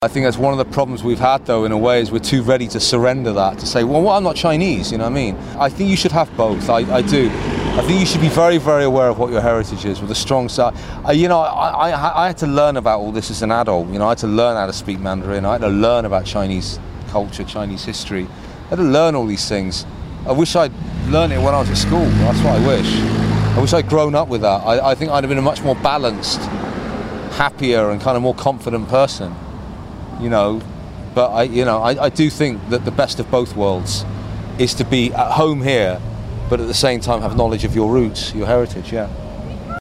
I think that's one of the problems we've had, though, in a way, is we're too ready to surrender that, to say, well, I'm not Chinese, you know what I mean? I think you should have both, I do. I think you should be very, very aware of what your heritage is, with a strong side. I had to learn about all this as an adult, I had to learn how to speak Mandarin, I had to learn about Chinese culture, Chinese history. I had to learn all these things. I wish I'd learned it when I was at school, that's what I wish. I wish I'd grown up with that. I think I'd have been a much more balanced, happier and kind of more confident person. But I do think that the best of both worlds is to be at home here, but at the same time have knowledge of your roots, your heritage, yeah.